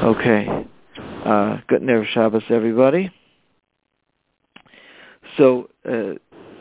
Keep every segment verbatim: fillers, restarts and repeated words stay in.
Okay. Uh, good Erev Shabbos, everybody. So uh,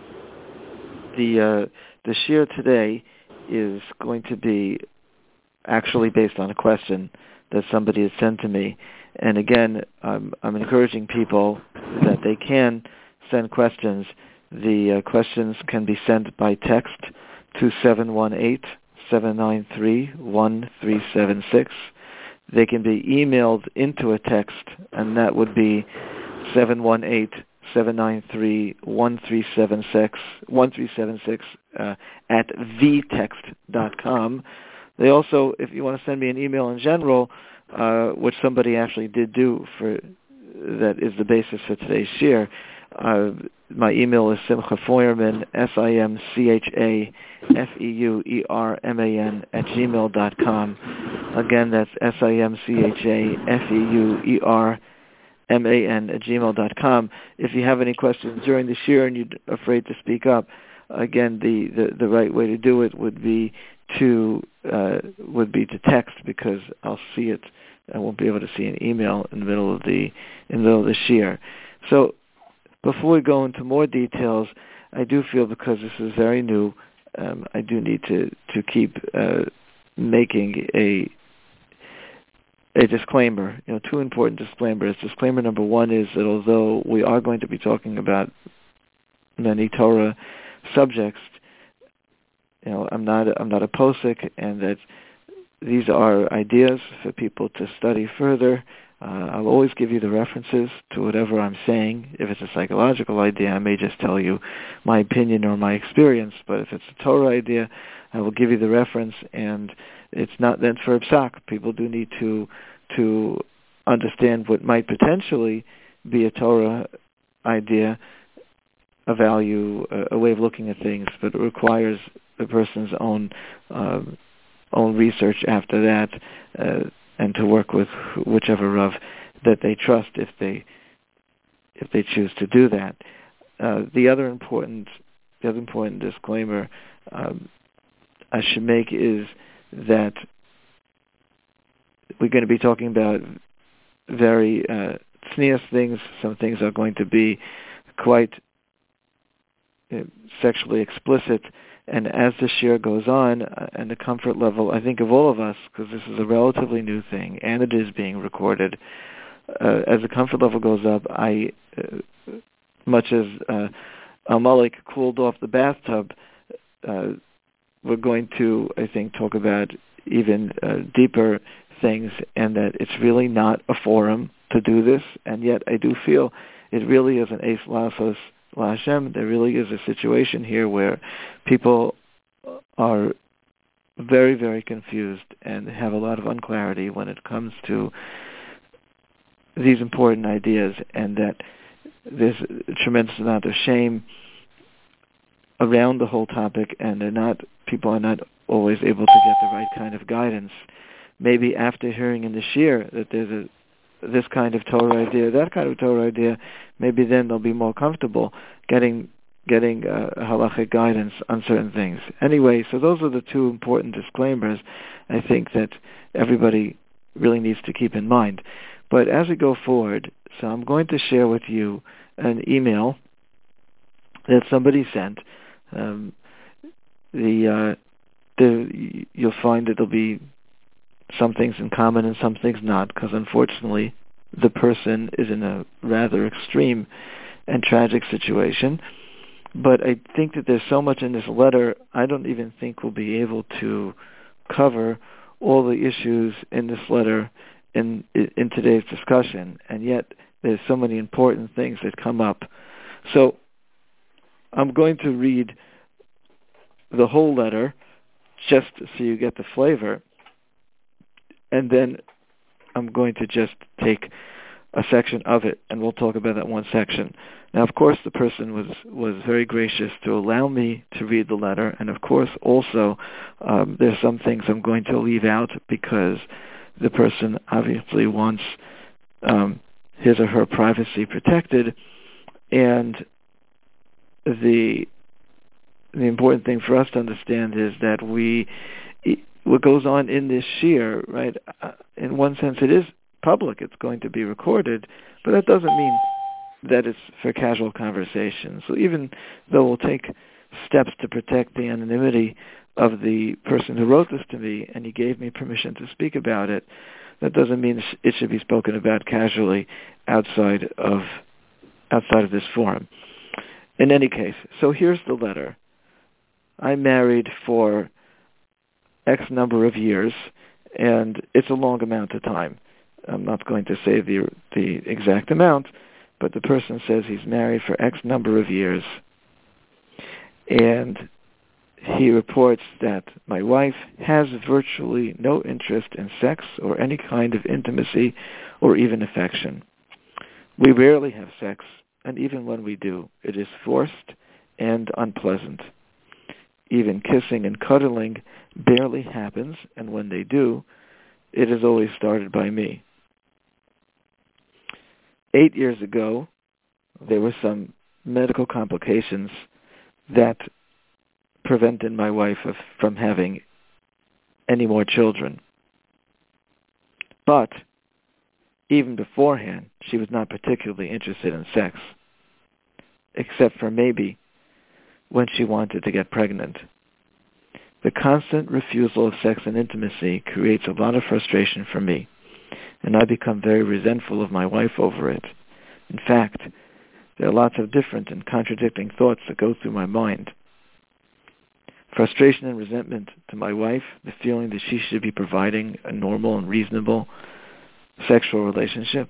the uh, the shir today is going to be actually based on a question that somebody has sent to me. And again, I'm, I'm encouraging people that they can send questions. The uh, questions can be sent by text to seven one eight, seven nine three, one three seven six. They can be emailed into a text, and that would be seven one eight, seven nine three, one three seven six, one three seven six uh, at the text dot com. They also, if you want to send me an email in general, uh, which somebody actually did do for, that is the basis for today's shir. Uh, my email is Simcha Feuerman, S I M C H A F E U E R M A N at gmail dot com. Again, that's S I M C H A F E U E R M A N at gmail dot com. If you have any questions during the shir and you're afraid to speak up, again, the, the, the right way to do it would be to uh, would be to text, because I'll see it. I won't be able to see an email in the middle of the in the middle of the shir. So before we go into more details, I do feel, because this is very new, um, I do need to to keep uh, making a a disclaimer. You know, two important disclaimers. Disclaimer number one is that although we are going to be talking about many Torah subjects, you know, I'm not I'm not a posek, and that these are ideas for people to study further. Uh, I'll always give you the references to whatever I'm saying. If it's a psychological idea, I may just tell you my opinion or my experience. But if it's a Torah idea, I will give you the reference, and it's not meant for a psak. People do need to to understand what might potentially be a Torah idea, a value, a, a way of looking at things, but it requires the person's own uh, own research after that, uh, and to work with whichever Rav that they trust if they if they choose to do that. Uh, the other important the other important disclaimer um, I should make is that we're going to be talking about very uh, tznius things. Some things are going to be quite uh, sexually explicit. And as the shir goes on, uh, and the comfort level, I think, of all of us, because this is a relatively new thing, and it is being recorded, uh, as the comfort level goes up, I, uh, much as uh, Amalek cooled off the bathtub, uh, we're going to, I think, talk about even uh, deeper things, and that it's really not a forum to do this, and yet I do feel it really is an eis lasos LaHashem. There really is a situation here where people are very, very confused and have a lot of unclarity when it comes to these important ideas, and that there's a tremendous amount of shame around the whole topic, and they're not people are not always able to get the right kind of guidance. Maybe after hearing in the shir that there's a this kind of Torah idea, that kind of Torah idea, maybe then they'll be more comfortable getting getting uh, halachic guidance on certain things. Anyway, so those are the two important disclaimers I think that everybody really needs to keep in mind. But as we go forward, so I'm going to share with you an email that somebody sent. Um, the, uh, the you'll find that there'll be some things in common and some things not, because unfortunately the person is in a rather extreme and tragic situation. But I think that there's so much in this letter, I don't even think we'll be able to cover all the issues in this letter in in today's discussion, and yet there's so many important things that come up. So I'm going to read the whole letter just so you get the flavor, and then I'm going to just take a section of it, and we'll talk about that one section. Now, of course, the person was, was very gracious to allow me to read the letter, and of course, also, um, there's some things I'm going to leave out because the person obviously wants um, his or her privacy protected, and the the important thing for us to understand is that we, what goes on in this shir, right, uh, in one sense it is public. It's going to be recorded, but that doesn't mean that it's for casual conversation. So even though we'll take steps to protect the anonymity of the person who wrote this to me, and he gave me permission to speak about it, that doesn't mean it should be spoken about casually outside of outside of this forum. In any case, so here's the letter. I'm married for X number of years, and it's a long amount of time. I'm not going to say the the exact amount, but the person says he's married for X number of years, and he reports that my wife has virtually no interest in sex or any kind of intimacy or even affection. We rarely have sex, and even when we do, it is forced and unpleasant. Even kissing and cuddling barely happens, and when they do, it is always started by me. Eight years ago, there were some medical complications that prevented my wife of, from having any more children. But even beforehand, she was not particularly interested in sex, except for maybe when she wanted to get pregnant. The constant refusal of sex and intimacy creates a lot of frustration for me, and I become very resentful of my wife over it. In fact, there are lots of different and contradicting thoughts that go through my mind. Frustration and resentment to my wife, the feeling that she should be providing a normal and reasonable sexual relationship.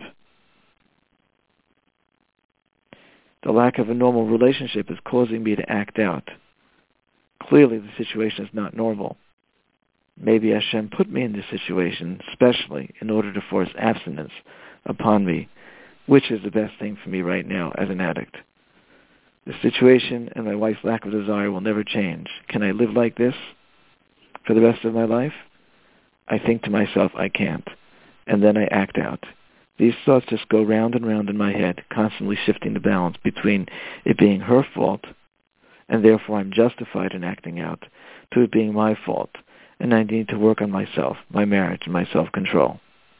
The lack of a normal relationship is causing me to act out. Clearly, the situation is not normal. Maybe Hashem put me in this situation specially in order to force abstinence upon me, which is the best thing for me right now as an addict. The situation and my wife's lack of desire will never change. Can I live like this for the rest of my life? I think to myself, I can't. And then I act out. These thoughts just go round and round in my head, constantly shifting the balance between it being her fault, and therefore I'm justified in acting out, to it being my fault, and I need to work on myself, my marriage, and my self-control.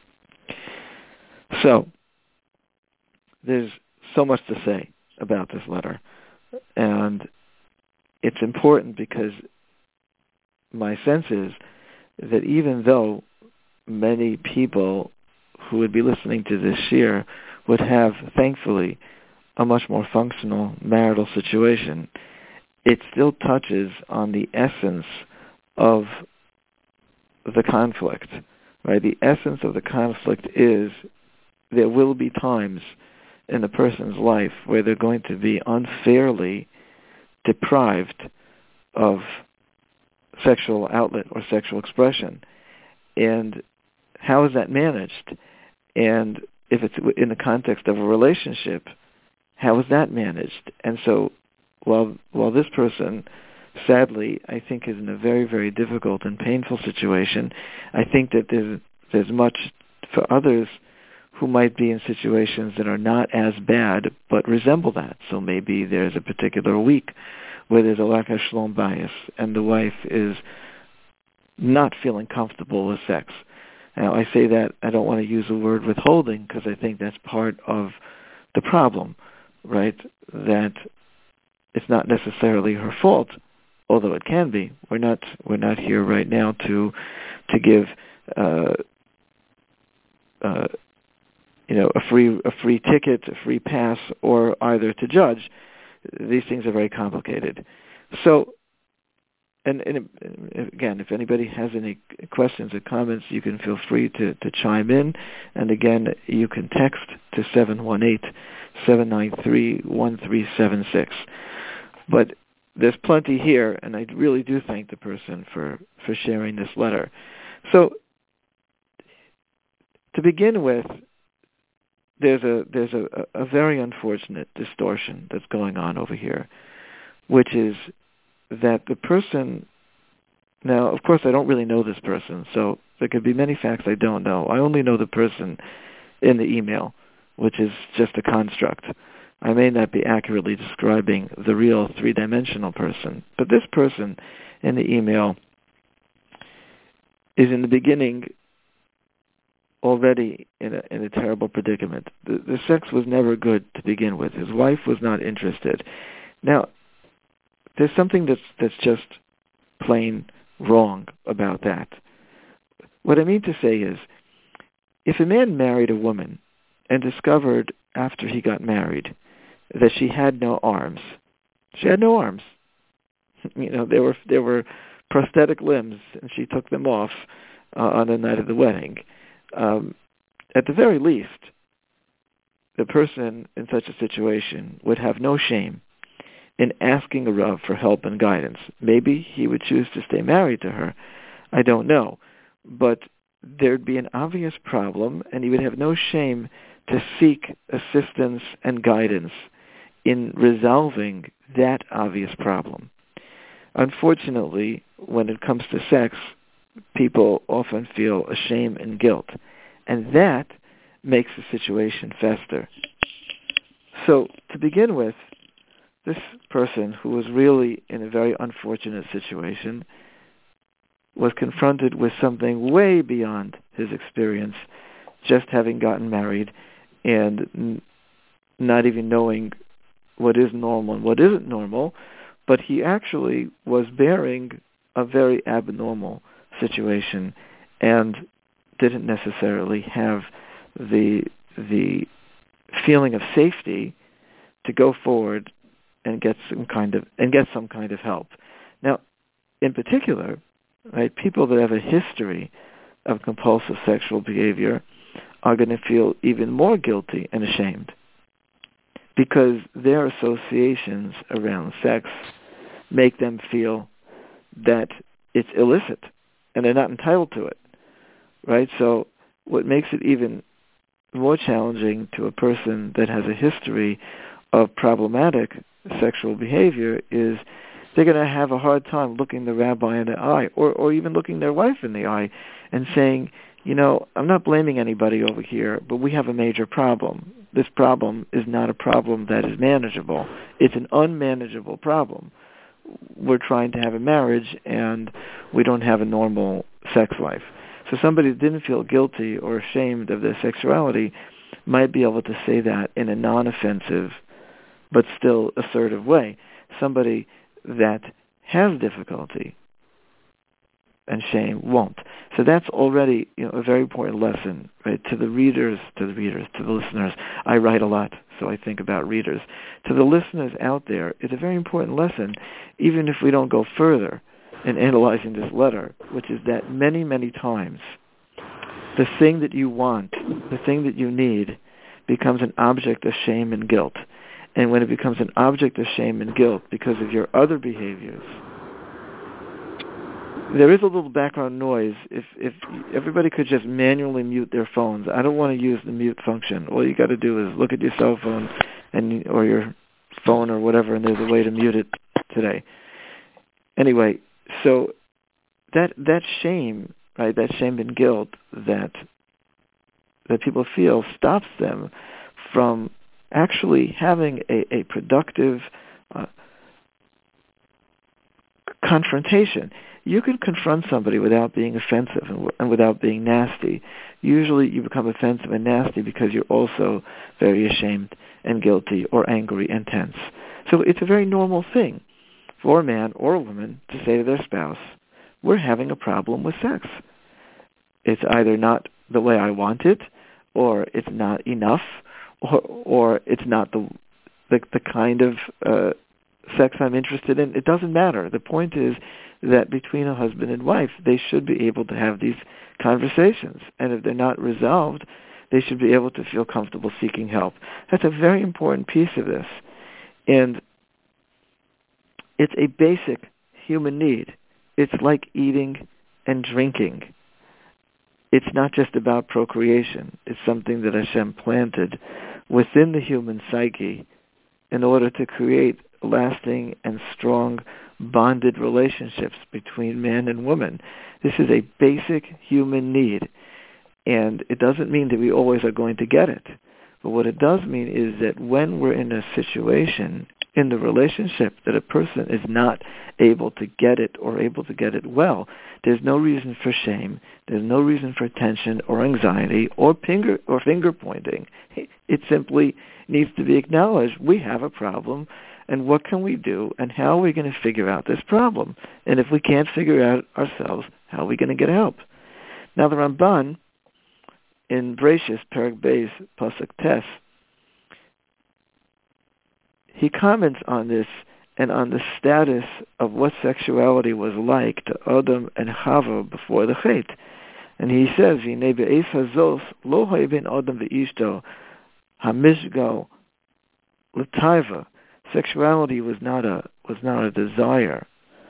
So, there's so much to say about this letter. And it's important because my sense is that even though many people who would be listening to this shir would have, thankfully, a much more functional marital situation, it still touches on the essence of the conflict. Right? The essence of the conflict is there will be times in a person's life where they're going to be unfairly deprived of sexual outlet or sexual expression. And how is that managed? And if it's in the context of a relationship, how is that managed? And so while while this person, sadly, I think is in a very, very difficult and painful situation, I think that there's, there's much for others who might be in situations that are not as bad, but resemble that. So maybe there's a particular week where there's a lack of shalom bias, and the wife is not feeling comfortable with sex. Now, I say that, I don't want to use the word withholding, because I think that's part of the problem, right? That it's not necessarily her fault, although it can be. We're not, we're not here right now to, to give, uh, uh, you know, a free a free ticket, a free pass, or either to judge. These things are very complicated. So, and, and again, if anybody has any questions or comments, you can feel free to, to chime in. And again, you can text to seven one eight, seven nine three, one three seven six. But there's plenty here, and I really do thank the person for, for sharing this letter. So, to begin with, There's a there's a, a very unfortunate distortion that's going on over here, which is that the person, now of course I don't really know this person, so there could be many facts I don't know. I only know the person in the email, which is just a construct. I may not be accurately describing the real three-dimensional person, but this person in the email is in the beginning already in a, in a terrible predicament. The, the sex was never good to begin with. His wife was not interested. Now, there's something that's that's just plain wrong about that. What I mean to say is, if a man married a woman and discovered after he got married that she had no arms, she had no arms. You know, there were there were prosthetic limbs, and she took them off uh, on the night of the wedding. Um, at the very least, the person in such a situation would have no shame in asking a Rav for help and guidance. Maybe he would choose to stay married to her. I don't know. But there'd be an obvious problem, and he would have no shame to seek assistance and guidance in resolving that obvious problem. Unfortunately, when it comes to sex, people often feel shame and guilt, and that makes the situation fester. So, to begin with, this person, who was really in a very unfortunate situation, was confronted with something way beyond his experience, just having gotten married and n- not even knowing what is normal and what isn't normal, but he actually was bearing a very abnormal situation and didn't necessarily have the the feeling of safety to go forward and get some kind of and get some kind of help. Now, in particular, right, people that have a history of compulsive sexual behavior are going to feel even more guilty and ashamed because their associations around sex make them feel that it's illicit and they're not entitled to it, right? So what makes it even more challenging to a person that has a history of problematic sexual behavior is they're going to have a hard time looking the rabbi in the eye or, or even looking their wife in the eye and saying, you know, I'm not blaming anybody over here, but we have a major problem. This problem is not a problem that is manageable. It's an unmanageable problem. We're trying to have a marriage and we don't have a normal sex life. So somebody that didn't feel guilty or ashamed of their sexuality might be able to say that in a non-offensive but still assertive way. Somebody that has difficulty and shame won't. So that's already, you know, a very important lesson, right? To the readers, to the readers, to the listeners. I write a lot, so I think about readers. To the listeners out there, it's a very important lesson, even if we don't go further in analyzing this letter, which is that many, many times the thing that you want, the thing that you need, becomes an object of shame and guilt. And when it becomes an object of shame and guilt because of your other behaviors, there is a little background noise. If if everybody could just manually mute their phones, I don't want to use the mute function. All you got to do is look at your cell phone and or your phone or whatever, and there's a way to mute it today. Anyway, so that that shame, right? That shame and guilt that that people feel stops them from actually having a, a productive uh, confrontation. You can confront somebody without being offensive and, and without being nasty. Usually you become offensive and nasty because you're also very ashamed and guilty or angry and tense. So it's a very normal thing for a man or a woman to say to their spouse, we're having a problem with sex. It's either not the way I want it, or it's not enough, or, or it's not the the, the kind of uh, sex I'm interested in. It doesn't matter. The point is that between a husband and wife, they should be able to have these conversations. And if they're not resolved, they should be able to feel comfortable seeking help. That's a very important piece of this. And it's a basic human need. It's like eating and drinking. It's not just about procreation. It's something that Hashem planted within the human psyche in order to create lasting and strong bonded relationships between man and woman. This is a basic human need, and it doesn't mean that we always are going to get it. But what it does mean is that when we're in a situation in the relationship that a person is not able to get it or able to get it well, there's no reason for shame. There's no reason for tension or anxiety or finger or finger pointing. It simply needs to be acknowledged. We have a problem, and what can we do, and how are we going to figure out this problem? And if we can't figure it out ourselves, how are we going to get help? Now the Ramban in Bereshis, Perek Beis, Pasuk Tes, he comments on this and on the status of what sexuality was like to Adam and Chava before the Chet. And he says, "Hinei be'eis hazos lo haya ben Adam ve'ishto hamishgal l'taiva." Sexuality was not a was not a desire.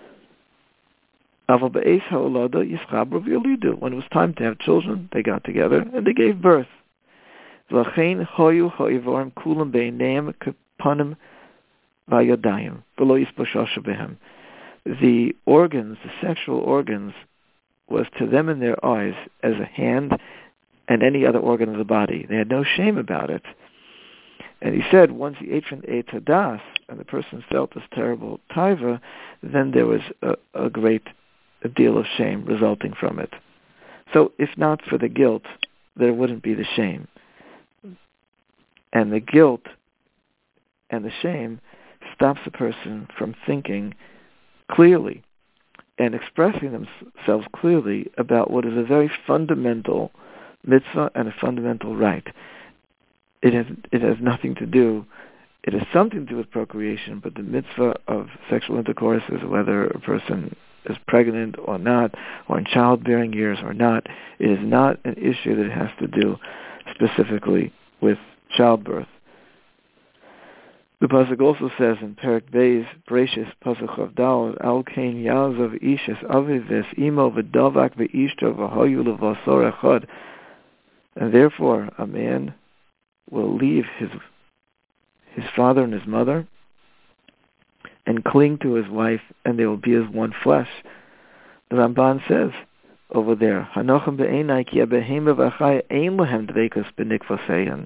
Aval be'eis ha'olada yischabru v'yolidu. When it was time to have children, they got together and they gave birth. V'lachein hoyu ha'yivorim kulam beineim kapanim v'yadayim v'lo yispashashu behem. The organs, the sexual organs, was to them in their eyes as a hand and any other organ of the body. They had no shame about it. And he said, once he ate from Eitz Hadas, and the person felt this terrible taiva, then there was a, a great a deal of shame resulting from it. So if not for the guilt, there wouldn't be the shame. And the guilt and the shame stops a person from thinking clearly and expressing themselves clearly about what is a very fundamental mitzvah and a fundamental right. It has it has nothing to do, it has something to do with procreation, but the mitzvah of sexual intercourse is whether a person is pregnant or not, or in childbearing years or not. It is not an issue that has to do specifically with childbirth. The pasuk also says in Perek Beis, Bereshis, pasuk Chav Daled, Al Kain Yazav Ishes Avives Imo V'Davak V'Ishto V'Hayu L'Vasor Echad. And therefore, a man will leave his his father and his mother and cling to his wife, and they will be as one flesh. The Ramban says over there, Hanochem be'enai ki abehema v'achai ein lehem dveikus b'nikvaseyan.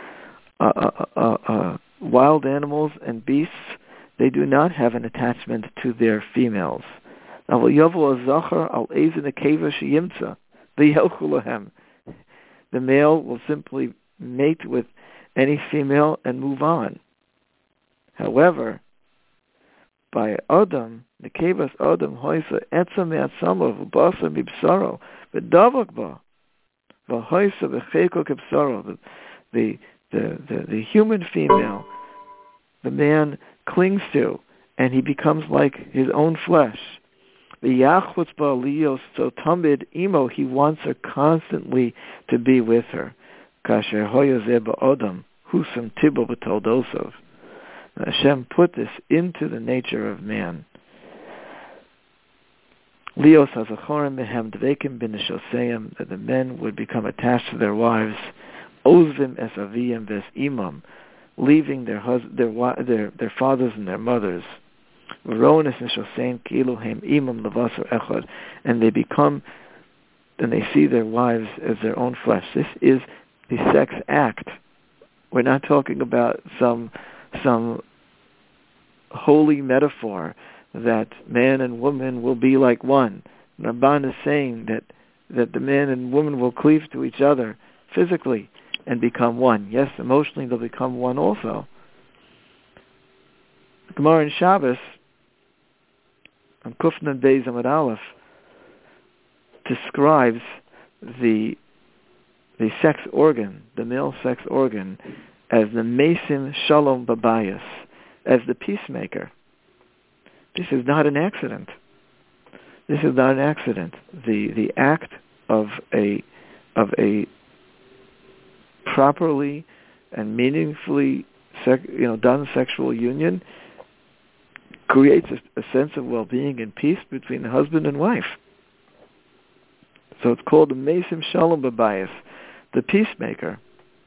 Wild animals and beasts, they do not have an attachment to their females. The male will simply mate with any female and move on. However, by Adam, the kevas Adam hoisa etzam me'atzamo v'basa mibsaro v'davak ba v'hoisa v'cheko kibsaro. The the the the human female, the man clings to, and he becomes like his own flesh. The yachutz ba'aliyos so tamid imo, he wants her constantly to be with her. Kasher hoyazeh ba'odam husam tibo b'toldosov. Hashem put this into the nature of man. Leos hazachorim mehem dvekim b'nishoseim, that the men would become attached to their wives. Ozvim es aviyim ves imam, leaving their hus- their their their fathers and their mothers. V'ronis nishoseim kiluhem imam levasar echad, and they become, and they see their wives as their own flesh. This is the sex act. We're not talking about some some holy metaphor that man and woman will be like one. Ramban is saying that, that the man and woman will cleave to each other physically and become one. Yes, emotionally they'll become one also. The Gemara in Shabbos, on Kufnan Beis Amud Aleph, describes the the sex organ, the male sex organ, as the Mesim Shalom Babayas, as the peacemaker. This is not an accident. This is not an accident. The the act of a of a properly and meaningfully sec, you know done sexual union creates a, a sense of well-being and peace between the husband and wife. So it's called the Mesim Shalom Babayas, the peacemaker.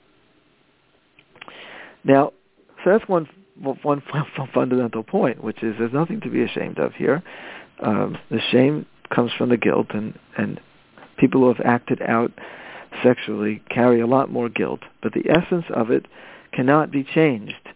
Now, so that's one one fundamental point, which is there's nothing to be ashamed of here. Um, the shame comes from the guilt, and, and people who have acted out sexually carry a lot more guilt. But the essence of it cannot be changed.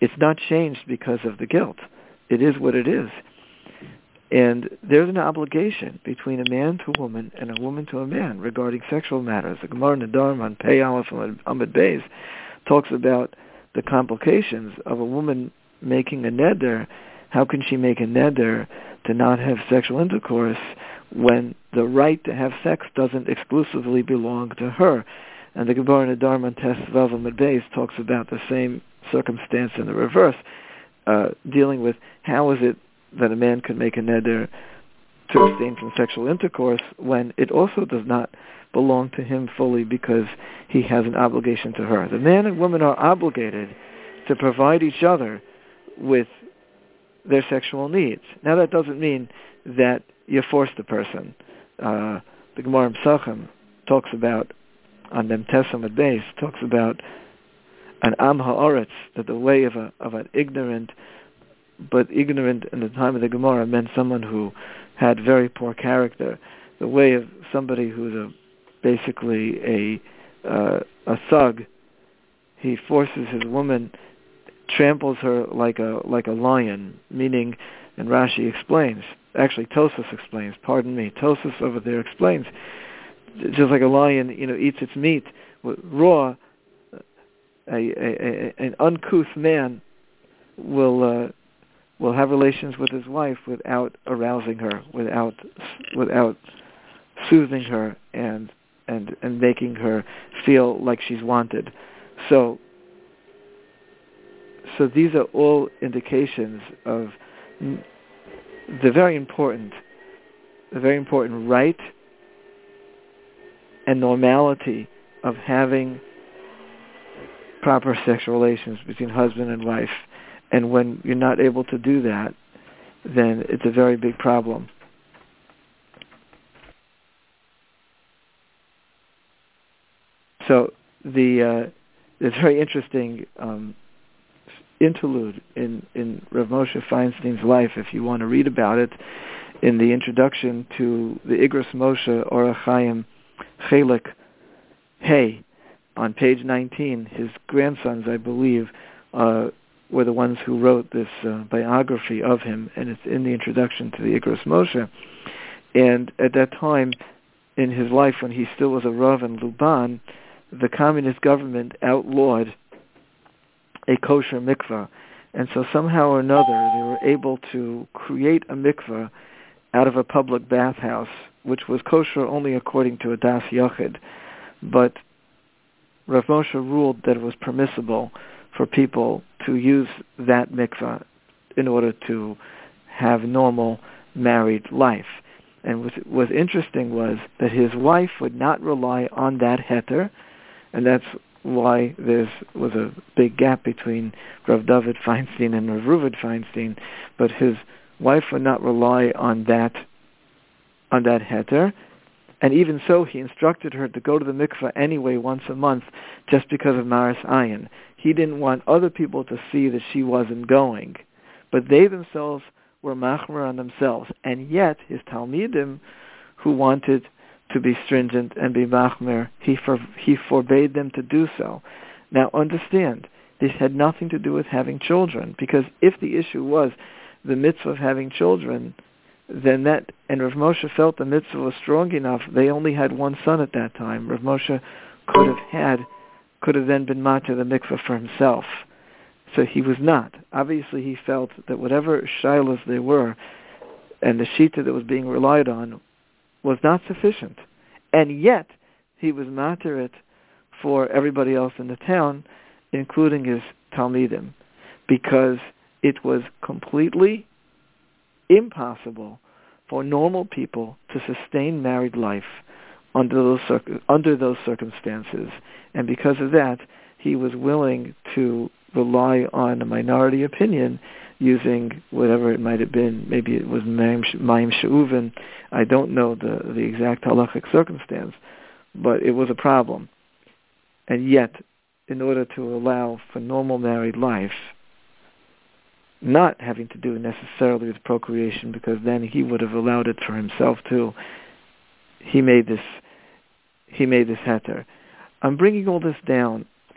it's not changed because of the guilt. It is what it is. And there's an obligation between a man to a woman and a woman to a man regarding sexual matters. The Gemara Nedarim on Pei Aleph and Amud Beis talks about the complications of a woman making a neder. How can she make a neder to not have sexual intercourse when the right to have sex doesn't exclusively belong to her? And the Gemara Nedarim on Tes Vav Amud Beis talks about the same circumstance in the reverse, uh, dealing with how is it that a man could make a neder to abstain from sexual intercourse when it also does not belong to him fully because he has an obligation to her. The man and woman are obligated to provide each other with their sexual needs. Now that doesn't mean that you force the person. Uh, the Gemara Psachim talks about, on Mem Tes Amud Beis, talks about an Am Ha'aretz, that the way of a of an ignorant, but ignorant in the time of the Gemara meant someone who had very poor character. The way of somebody who's a, basically a uh, a thug. He forces his woman, tramples her like a like a lion, meaning, and Rashi explains, actually Tosfos explains, pardon me, Tosfos over there explains, just like a lion, you know, eats its meat raw, a, a, a, an uncouth man will uh, will have relations with his wife without arousing her, without without soothing her and and and making her feel like she's wanted. So so these are all indications of the very important, the very important right and normality of having proper sexual relations between husband and wife. And when you're not able to do that, then it's a very big problem. So the uh, it's very interesting um, interlude in, in Rav Moshe Feinstein's life, if you want to read about it, in the introduction to the Igros Moshe Orach Chaim Chelik Hey, on page nineteen, his grandsons, I believe, uh, were the ones who wrote this uh, biography of him, and it's in the introduction to the Igros Moshe. And at that time, in his life, when he still was a Rav in Luban, the communist government outlawed a kosher mikveh. And so somehow or another, they were able to create a mikveh out of a public bathhouse, which was kosher only according to a Das Yochid. But Rav Moshe ruled that it was permissible for people to use that mikveh in order to have normal married life. And what was interesting was that his wife would not rely on that heter, and that's why there was a big gap between Rav David Feinstein and Rav Ruvid Feinstein. But his wife would not rely on that on that heter, and even so, he instructed her to go to the mikveh anyway once a month, just because of Maris Ayin. He didn't want other people to see that she wasn't going, but they themselves were machmer on themselves, and yet his talmidim, who wanted to be stringent and be machmer, he for, he forbade them to do so. Now understand, this had nothing to do with having children, because if the issue was the mitzvah of having children, then that, and Rav Moshe felt the mitzvah was strong enough. They only had one son at that time. Rav Moshe could have had, could have then been matir the mikveh for himself. So he was not. Obviously, he felt that whatever shilas there were, and the shita that was being relied on, was not sufficient. And yet, he was matir it for everybody else in the town, including his talmidim, because it was completely impossible for normal people to sustain married life under those circ- under those circumstances. And because of that, he was willing to rely on a minority opinion using whatever it might have been. Maybe it was Mayim She'uvin. I don't know the, the exact halachic circumstance, but it was a problem. And yet, in order to allow for normal married life, not having to do necessarily with procreation, because then he would have allowed it for himself too, he made this he made this heter. I'm bringing all this down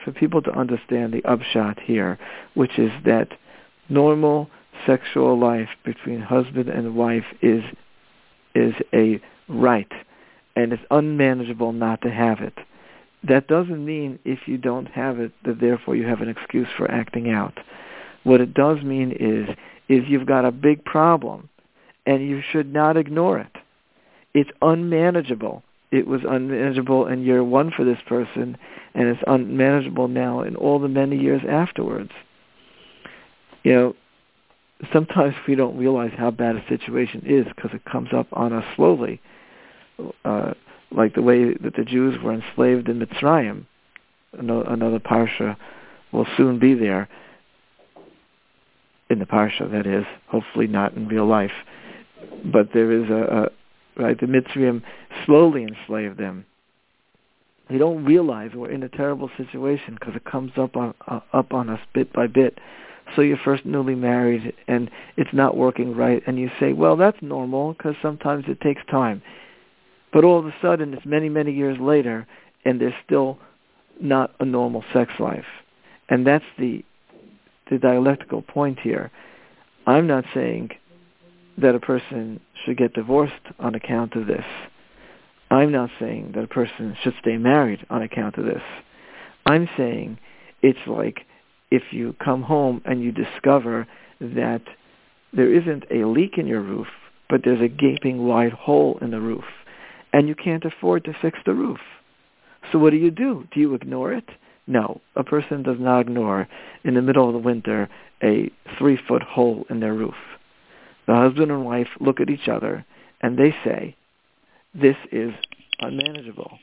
for people to understand the upshot here, which is that normal sexual life between husband and wife is is a right, and it's unmanageable not to have it. That doesn't mean if you don't have it that therefore you have an excuse for acting out. What it does mean is, is you've got a big problem, and you should not ignore it. It's unmanageable. It was unmanageable in year one for this person, and it's unmanageable now in all the many years afterwards. You know, sometimes we don't realize how bad a situation is because it comes up on us slowly, uh, like the way that the Jews were enslaved in Mitzrayim. Another parsha will soon be there, in the parsha, that is, hopefully not in real life. But there is a, a right, the Mitzrayim slowly enslaved them. We don't realize we're in a terrible situation because it comes up on uh, up on us bit by bit. So you're first newly married and it's not working right, and you say, well, that's normal because sometimes it takes time. But all of a sudden, it's many, many years later, and there's still not a normal sex life. And that's the the dialectical point here. I'm not saying that a person should get divorced on account of this. I'm not saying that a person should stay married on account of this. I'm saying it's like if you come home and you discover that there isn't a leak in your roof, but there's a gaping wide hole in the roof, and you can't afford to fix the roof. So what do you do? Do you ignore it? No, a person does not ignore, in the middle of the winter, a three-foot hole in their roof. The husband and wife look at each other, and they say, this is unmanageable.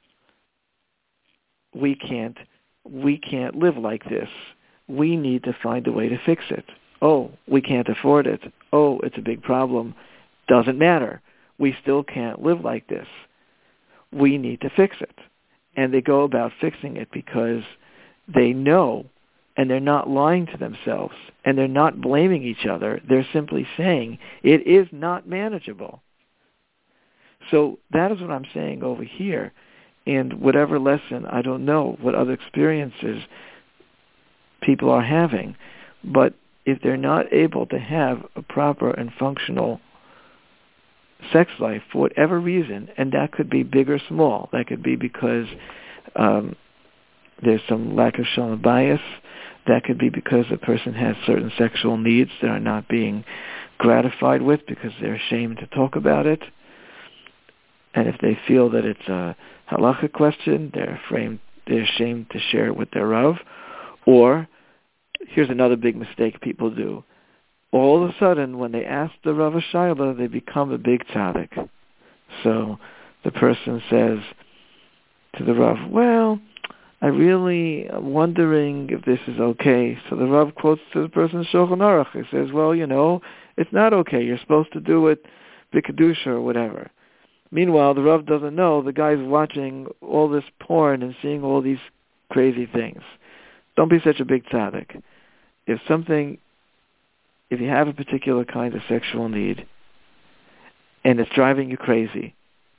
We can't, we can't live like this. We need to find a way to fix it. Oh, we can't afford it. Oh, it's a big problem. Doesn't matter. We still can't live like this. We need to fix it. And they go about fixing it because they know, and they're not lying to themselves, and they're not blaming each other. They're simply saying, it is not manageable. So that is what I'm saying over here. And whatever lesson, I don't know what other experiences people are having, but if they're not able to have a proper and functional sex life for whatever reason, and that could be big or small. That could be because um, there's some lack of shalom bias. That could be because a person has certain sexual needs that are not being gratified with because they're ashamed to talk about it. And if they feel that it's a halacha question, they're afraid, they're ashamed to share it with their Rav. Or, here's another big mistake people do. All of a sudden, when they ask the Rav a Shaila, they become a big tzaddik. So the person says to the Rav, well, I really am wondering if this is okay. So the Rav quotes to the person Shulchan Aruch. He says, well, you know, it's not okay. You're supposed to do it b'kedusha or whatever. Meanwhile, the Rav doesn't know the guy's watching all this porn and seeing all these crazy things. Don't be such a big tzaddik. If something... If you have a particular kind of sexual need and it's driving you crazy,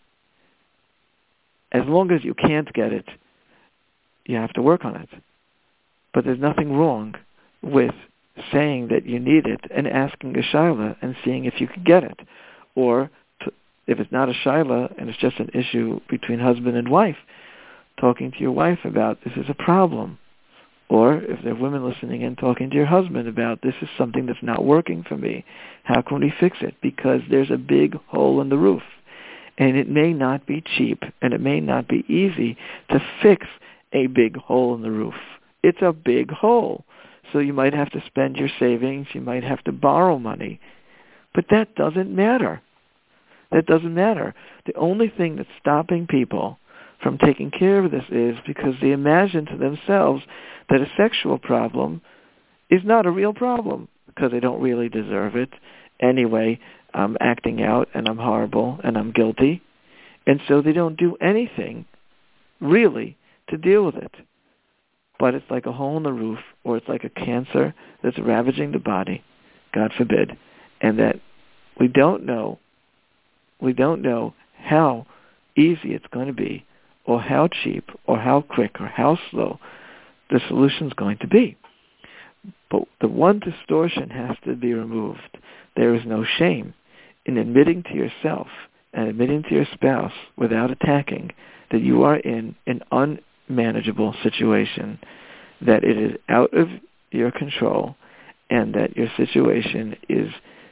as long as you can't get it, you have to work on it. But there's nothing wrong with saying that you need it and asking a shaila and seeing if you can get it. Or to, if it's not a shaila and it's just an issue between husband and wife, talking to your wife about this is a problem. Or if there are women listening in, talking to your husband about this is something that's not working for me. How can we fix it? Because there's a big hole in the roof. And it may not be cheap, and it may not be easy to fix a big hole in the roof. It's a big hole. So you might have to spend your savings. You might have to borrow money. But that doesn't matter. That doesn't matter. The only thing that's stopping people from taking care of this is because they imagine to themselves that a sexual problem is not a real problem because they don't really deserve it. Anyway, I'm acting out and I'm horrible and I'm guilty. And so they don't do anything really to deal with it. But it's like a hole in the roof, or it's like a cancer that's ravaging the body, God forbid, and that we don't know, we don't know how easy it's going to be, or how cheap, or how quick, or how slow the solution's going to be. But the one distortion has to be removed. There is no shame in admitting to yourself and admitting to your spouse without attacking that you are in an unmanageable situation, that it is out of your control, and that your situation is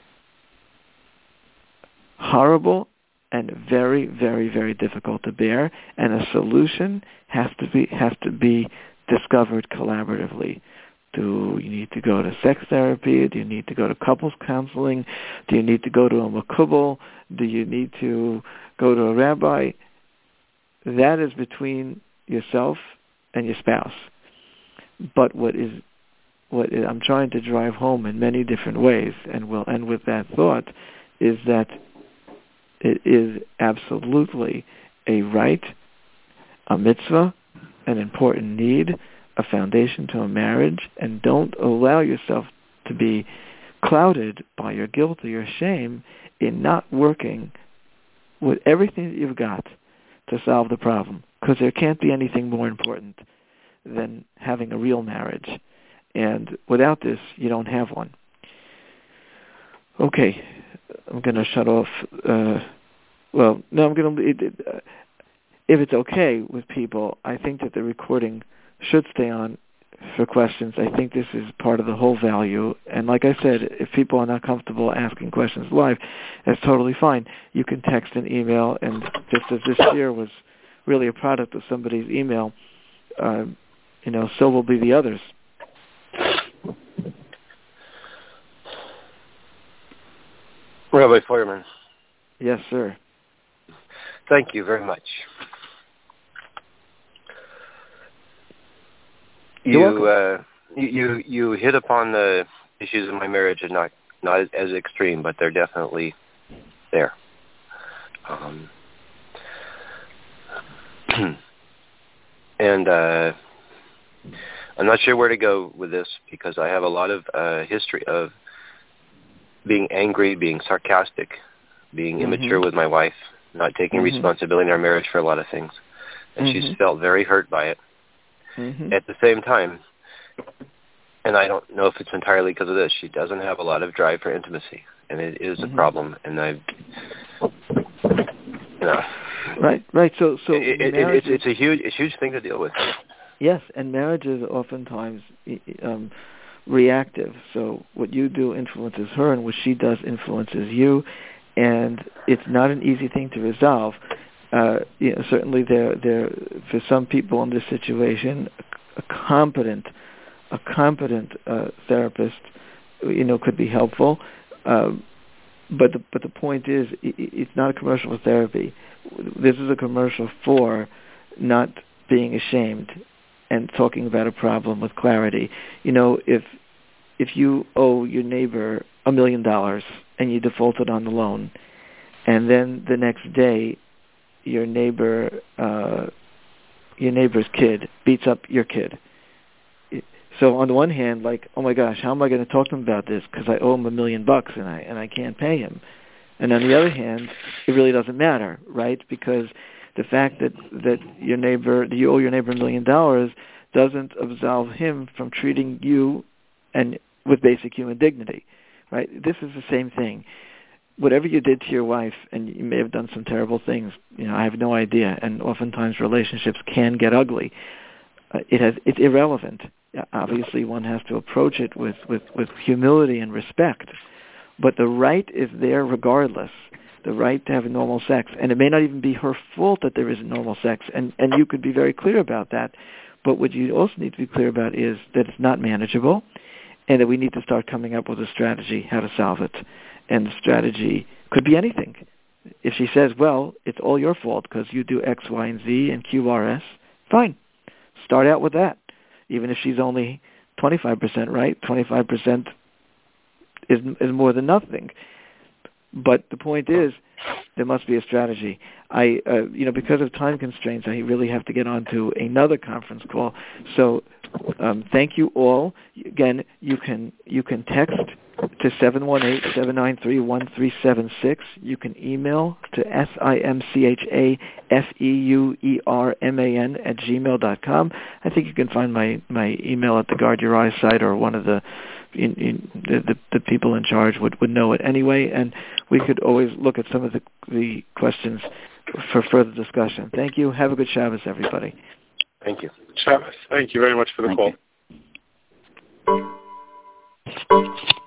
horrible and very, very, very difficult to bear, and a solution has to be has to be discovered collaboratively. Do you need to go to sex therapy? Do you need to go to couples counseling? Do you need to go to a makubal? Do you need to go to a rabbi? That is between yourself and your spouse. But what is what is, I'm trying to drive home in many different ways, and will end with that thought, is that it is absolutely a right, a mitzvah, an important need, a foundation to a marriage, and don't allow yourself to be clouded by your guilt or your shame in not working with everything that you've got to solve the problem, because there can't be anything more important than having a real marriage. And without this, you don't have one. Okay, I'm going to shut off. Uh, well, no, I'm going to... It, it, uh, if it's okay with people, I think that the recording should stay on for questions. I think this is part of the whole value. And like I said, if people are not comfortable asking questions live, that's totally fine. You can text and email, and just as this year was really a product of somebody's email, uh, you know, so will be the others. Rabbi Feuerman. Yes, sir. Thank you very much. You uh, you you hit upon the issues in my marriage, and not not as extreme, but they're definitely there. Um, and uh, I'm not sure where to go with this, because I have a lot of uh, history of being angry, being sarcastic, being mm-hmm. immature with my wife, not taking mm-hmm. responsibility in our marriage for a lot of things, and mm-hmm. she's felt very hurt by it. Mm-hmm. At the same time, and I don't know if it's entirely because of this, she doesn't have a lot of drive for intimacy, and it is mm-hmm. a problem. And I, you know, right, right. So, so it, it, it's it's a huge, it's a huge thing to deal with. Yes, and marriage is oftentimes um, reactive. So what you do influences her, and what she does influences you, and it's not an easy thing to resolve. Uh, you know, certainly, there, there for some people in this situation, a, a competent, a competent uh, therapist, you know, could be helpful. Uh, but the but the point is, it, it's not a commercial for therapy. This is a commercial for not being ashamed and talking about a problem with clarity. You know, if if you owe your neighbor a million dollars and you defaulted on the loan, and then the next day your neighbor, uh, your neighbor's kid beats up your kid. So on the one hand, like, oh my gosh, how am I going to talk to him about this? Because I owe him a million bucks and I and I can't pay him. And on the other hand, it really doesn't matter, right? Because the fact that that your neighbor, that you owe your neighbor a million dollars, doesn't absolve him from treating you and with basic human dignity, right? This is the same thing. Whatever you did to your wife, and you may have done some terrible things, you know, I have no idea, and oftentimes relationships can get ugly. Uh, it has, it's irrelevant. Obviously, one has to approach it with, with, with humility and respect, but the right is there regardless, the right to have normal sex, and it may not even be her fault that there isn't normal sex, and, and you could be very clear about that, but what you also need to be clear about is that it's not manageable, and that we need to start coming up with a strategy how to solve it. And the strategy could be anything. If she says, well, it's all your fault because you do X, Y, and Z and Q R S, fine. Start out with that. Even if she's only twenty-five percent right, twenty-five percent is is more than nothing. But the point is, there must be a strategy. I, uh, you know, because of time constraints, I really have to get on to another conference call. So um, thank you all. Again, you can you can text to seven one eight, seven nine three, one three seven six. You can email to S I M C H A F E U E R M A N at gmail dot com. I think you can find my, my email at the Guard Your Eyes site, or one of the in, in, the, the, the people in charge would, would know it anyway, and we could always look at some of the, the questions for further discussion. Thank you. Have a good Shabbos, everybody. Thank you. Shabbos. Thank you very much for the Thank call. You.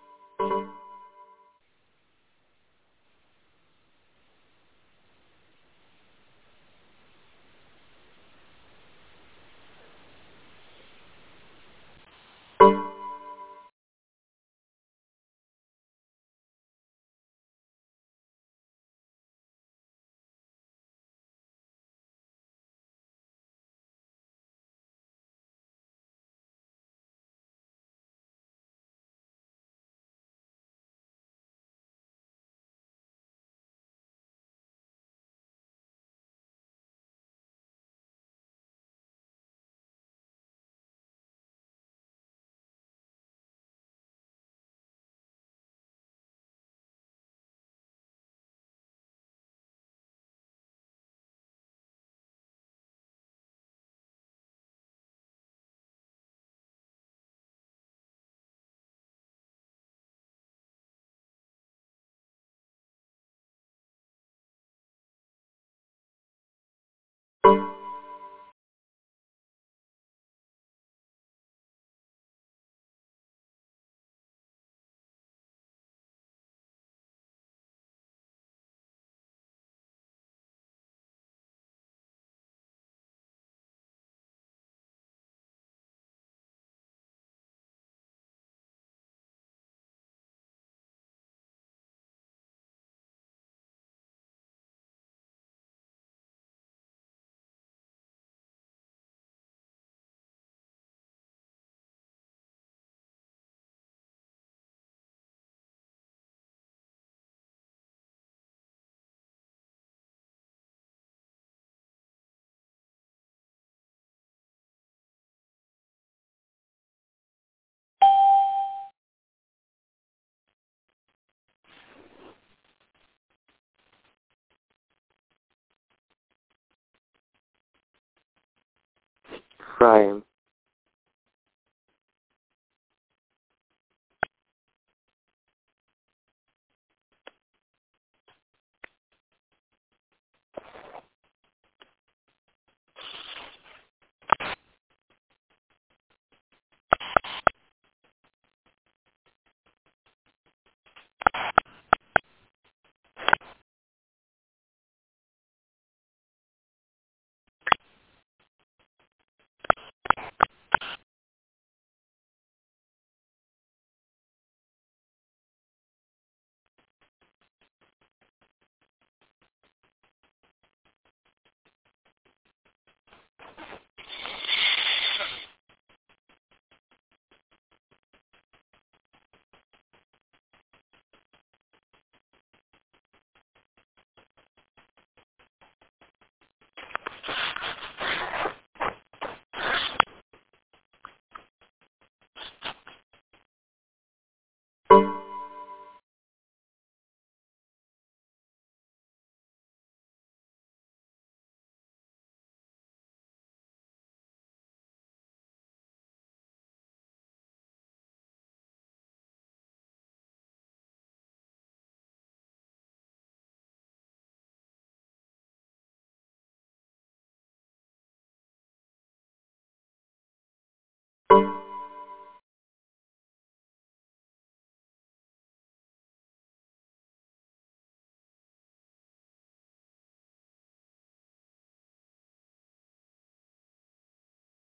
Brian.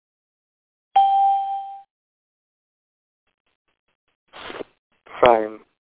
Prime.